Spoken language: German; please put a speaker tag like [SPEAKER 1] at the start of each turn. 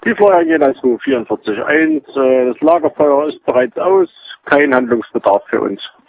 [SPEAKER 1] Die Feuer gehen an 244.1. Das Lagerfeuer ist bereits aus. Kein Handlungsbedarf für uns.